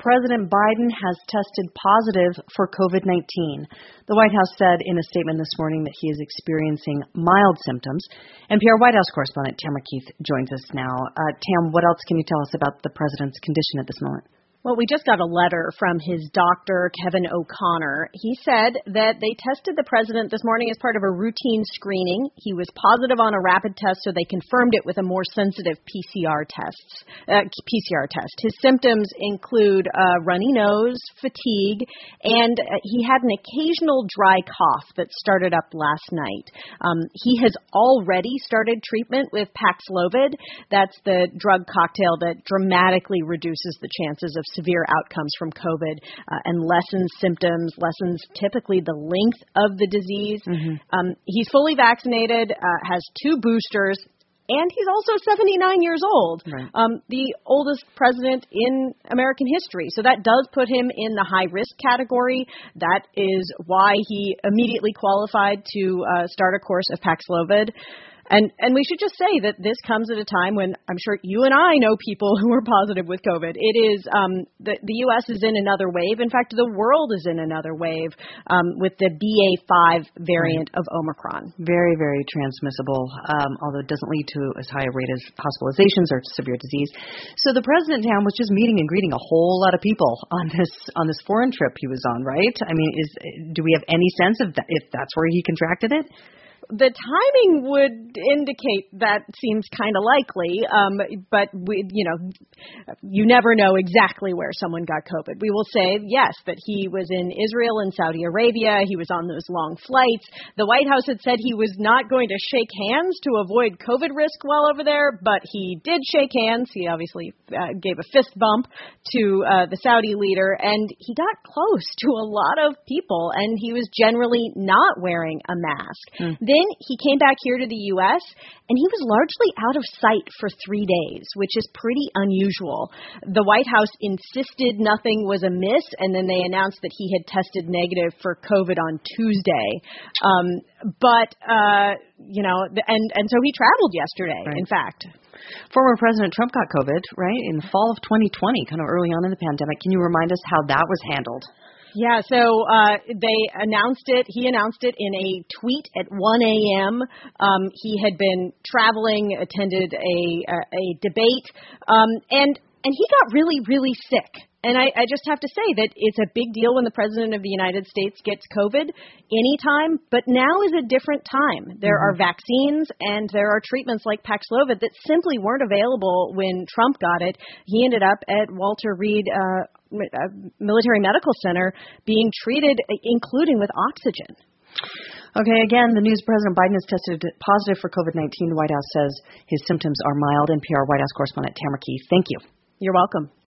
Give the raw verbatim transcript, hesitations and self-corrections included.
President Biden has tested positive for COVID nineteen. The White House said in a statement this morning that he is experiencing mild symptoms. N P R White House correspondent Tamara Keith joins us now. Uh, Tam, what else can you tell us about the president's condition at this moment? Well, we just got a letter from his doctor, Kevin O'Connor. He said that they tested the president this morning as part of a routine screening. He was positive on a rapid test, so they confirmed it with a more sensitive P C R test. Uh, P C R test. His symptoms include a runny nose, fatigue, and uh, he had an occasional dry cough that started up last night. Um, he has already started treatment with Paxlovid. That's the drug cocktail that dramatically reduces the chances of severe outcomes from COVID uh, and lessens symptoms, lessens typically the length of the disease. Mm-hmm. Um, he's fully vaccinated, uh, has two boosters, and he's also seventy-nine years old, right. um, the oldest president in American history. So that does put him in the high-risk category. That is why he immediately qualified to uh, start a course of Paxlovid. And and we should just say that this comes at a time when I'm sure you and I know people who are positive with COVID. It is um, the, the U S is in another wave. In fact, the world is in another wave um, with the B A five variant right. of Omicron. Very, very transmissible, um, although it doesn't lead to as high a rate as hospitalizations or severe disease. So the president, Tam, was just meeting and greeting a whole lot of people on this on this foreign trip he was on, right? I mean, is do we have any sense of that, if that's where he contracted it? The timing would indicate that seems kind of likely, um, but we, you know, you never know exactly where someone got COVID. We will say, yes, that he was in Israel and Saudi Arabia. He was on those long flights. The White House had said he was not going to shake hands to avoid COVID risk while over there, but he did shake hands. He obviously uh, gave a fist bump to uh, the Saudi leader, and he got close to a lot of people, and he was generally not wearing a mask. Mm. Then he came back here to the U S, and he was largely out of sight for three days, which is pretty unusual. The White House insisted nothing was amiss, and then they announced that he had tested negative for COVID on Tuesday. Um, but, uh, you know, and, and so he traveled yesterday, right. in fact. Former President Trump got COVID, right, in the fall of twenty twenty, kind of early on in the pandemic. Can you remind us how that was handled? Yeah, so uh, they announced it. He announced it in a tweet at one a.m. Um, he had been traveling, attended a a, a debate, um, and and he got really, really sick. And I, I just have to say that it's a big deal when the President of the United States gets COVID anytime, but now is a different time. There mm-hmm. are vaccines and there are treatments like Paxlovid that simply weren't available when Trump got it. He ended up at Walter Reed uh, Military Medical Center being treated, including with oxygen. Okay, again, the news President Biden has tested positive for COVID nineteen. The White House says his symptoms are mild. N P R White House correspondent Tamara Keith, thank you. You're welcome.